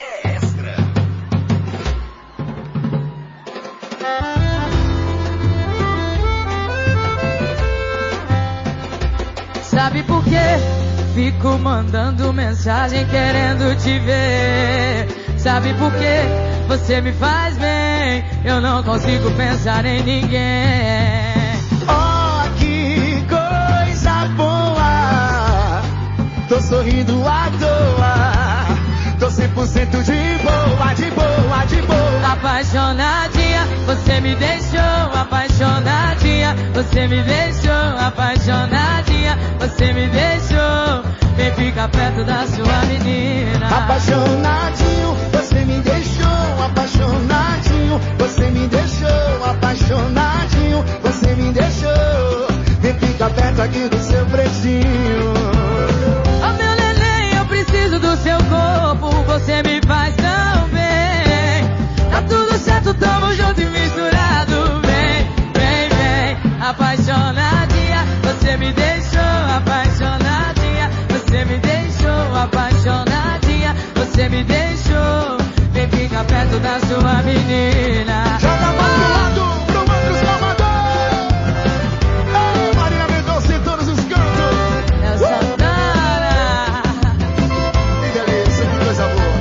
Sabe por quê? Fico mandando mensagem querendo te ver. Sabe por quê? Você me faz bem. Eu não consigo pensar em ninguém. Oh, que coisa boa. Tô sorrindo à toa. Tô 100% de boa, de boa, de boa. Apaixonadinha, você me deixou. Apaixonadinha, você me deixou. Apaixonadinha, você me deixou. Vem ficar perto da sua menina. Apaixonadinho, você me deixou. Apaixonadinho, você me deixou. Apaixonadinho, você me deixou. Vem ficar perto aqui do seu pretinho. Oh, meu neném, eu preciso do seu corpo. Você me faz tão bem. Tá tudo certo, tamo junto e misturado. Vem, vem, vem. Apaixonadinha, você me deixou. Apaixonadinha, você me deixou. Apaixonadinha, você me deixou. Vem ficar perto da sua menina. Joga mais pro lado, pro outro Salvador. Ei, Marília Mendonça em todos os cantos. É o Santana. Que delícia, que coisa boa.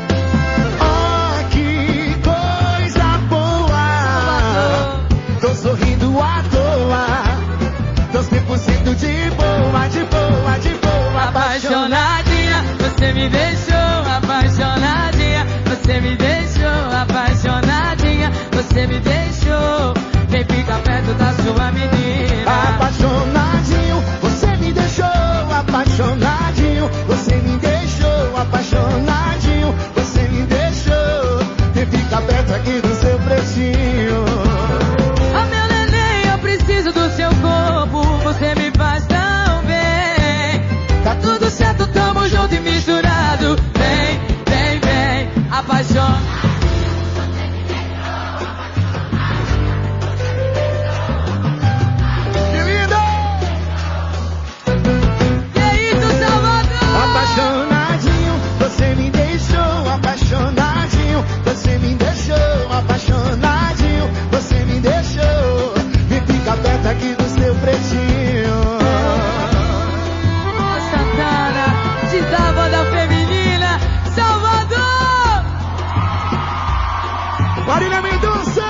Oh, que coisa boa. Tô sorrindo à toa. Tô 100% de boa, de boa, de boa. Apaixonadinha, você me deixou. Apaixonadinha, você me deixou. Apaixonadinha, você me deixou. Vem ficar perto da sua menina. Apaixonadinho, você me deixou. Apaixonadinho, você me deixou. Apaixonadinho, você me deixou. Vem ficar perto aqui do seu pretinho. Oh, meu neném, eu preciso do seu corpo. Você me faz tão bem. Tá tudo certo, tamo junto e misturado. Vem, vem, vem. Apaixonado. Que lindo! Que isso, Salvador? Apaixonadinho, você me deixou. Apaixonadinho, você me deixou. Apaixonadinho, você me deixou. Vem ficar perto aqui do seu pretinho. Santana, te dá banda feminina, Salvador! Marília Mendonça!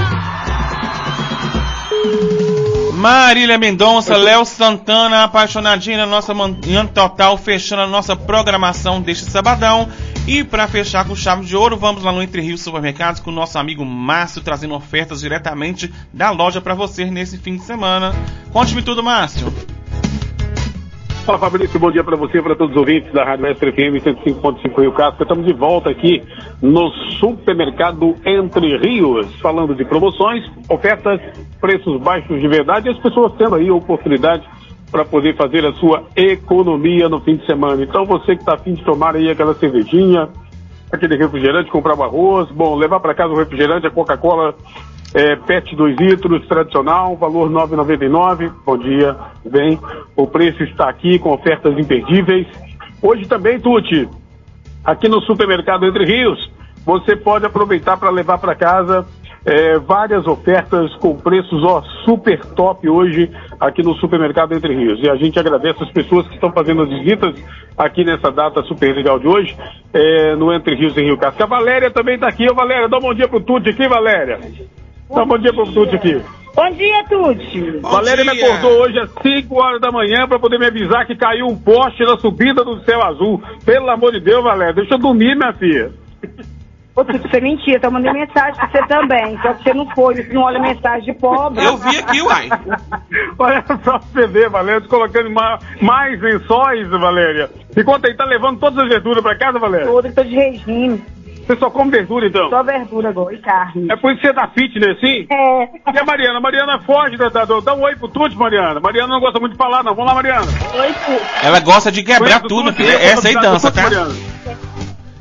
Marília Mendonça, Léo Santana, apaixonadinha na nossa manhã total, fechando a nossa programação deste sabadão. E para fechar com chave de ouro, vamos lá no Entre Rios Supermercados com o nosso amigo Márcio, trazendo ofertas diretamente da loja para você nesse fim de semana. Conte-me tudo, Márcio. Fala, Fabrício, bom dia para você e para todos os ouvintes da Rádio Extra FM 105.5 Rio Casca. Estamos de volta aqui no Supermercado Entre Rios, falando de promoções, ofertas, preços baixos de verdade e as pessoas tendo aí a oportunidade para poder fazer a sua economia no fim de semana. Então você que está a fim de tomar aí aquela cervejinha, aquele refrigerante, comprar um arroz, bom, levar para casa o refrigerante, a Coca-Cola PET 2 litros, tradicional, valor R$ 9,99. Bom dia, bem, o preço está aqui com ofertas imperdíveis. Hoje também, Tuti, aqui no Supermercado Entre Rios, você pode aproveitar para levar para casa várias ofertas com preços super top hoje aqui no Supermercado Entre Rios. E a gente agradece as pessoas que estão fazendo as visitas aqui nessa data super legal de hoje, no Entre Rios em Rio Casca. A Valéria também está aqui. Ô, Valéria, dá um bom dia pro Tuti aqui, Valéria. Dá um bom dia pro Tuti aqui. Bom dia, Tuti. Valéria me acordou hoje às 5 horas da manhã para poder me avisar que caiu um poste na subida do Céu Azul. Pelo amor de Deus, Valéria, deixa eu dormir, minha filha. Ô, Tuti, você mentia, então eu mandei mensagem pra você também. Só que você não foi, você não olha mensagem de pobre. Eu vi aqui, uai. Olha só pra você ver, Valéria, colocando mais lençóis, Valéria. E conta aí, tá levando todas as verduras pra casa, Valéria? Toda, que tô de regime. Você só come verdura, então? Só verdura agora e carne. É por isso que você é da fitness, sim? É. E a Mariana? Mariana foge, dá um oi pro Tuti, Mariana. Mariana não gosta muito de falar, não. Vamos lá, Mariana. Oi, Tuti. Ela gosta de quebrar tudo, filha. Essa aí dança, tá?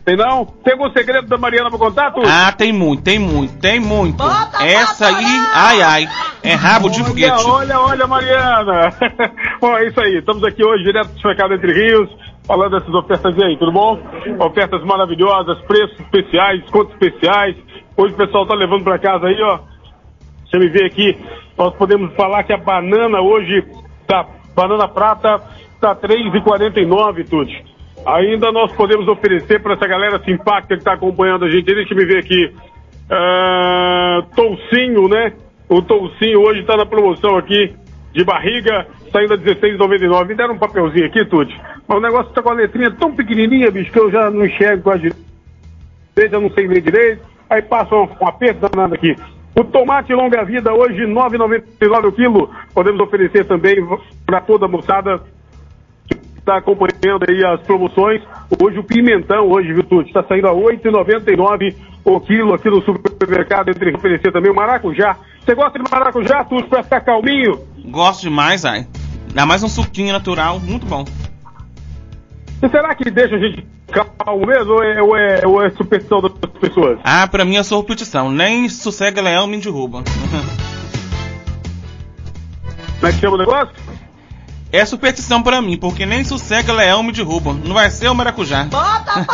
Tem não? Tem algum segredo da Mariana pra contar, Tuti? Ah, tem muito. Essa aí, ai, é rabo de foguete. Olha, Mariana. Bom, é isso aí. Estamos aqui hoje, direto do Mercado Entre Rios, falando dessas ofertas aí, tudo bom? Ofertas maravilhosas, preços especiais, descontos especiais. Hoje o pessoal tá levando pra casa aí, ó. Deixa eu me ver aqui. Nós podemos falar que a banana hoje, banana prata, tá R$3,49, Tuti. Ainda nós podemos oferecer para essa galera simpática que está acompanhando a gente. Deixa eu me ver aqui. Toucinho, né? O toucinho hoje está na promoção aqui de barriga, saindo a R$16,99. Me deram um papelzinho aqui, Tuti. Mas o negócio está com a letrinha tão pequenininha, bicho, que eu já não enxergo quase direito, já não sei ler direito. Aí passa um aperto danado aqui. O tomate longa vida hoje, R$9,99 o quilo. Podemos oferecer também para toda a moçada está acompanhando aí as promoções. Hoje o pimentão, viu, Tuti? Está saindo a R$8,99 o quilo aqui no supermercado, entre oferecer também o maracujá. Você gosta de maracujá, Tuti, para ficar calminho? Gosto demais, ai. Dá mais um suquinho natural, muito bom. E será que deixa a gente calmo mesmo ou é superstição das pessoas? Ah, pra mim é superstição. Nem sossega leão me derruba. Como é que chama o negócio? É superstição pra mim, porque nem sossega leão me derruba. Não vai ser o maracujá. Bota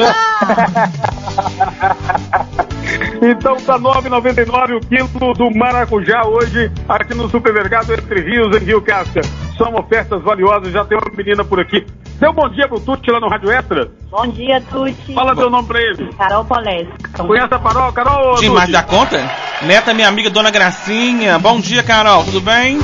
Então tá R$9,99 o quilo do maracujá hoje aqui no supermercado Entre Rios, em Rio Casca. São ofertas valiosas, já tem uma menina por aqui. Dê um bom dia pro Tuti lá no Rádio Extra. Bom dia, Tuti. Fala teu nome pra ele. Carol Polesco. Conhece a Carol? Demais da conta? Neta, minha amiga Dona Gracinha. Bom dia, Carol, tudo bem?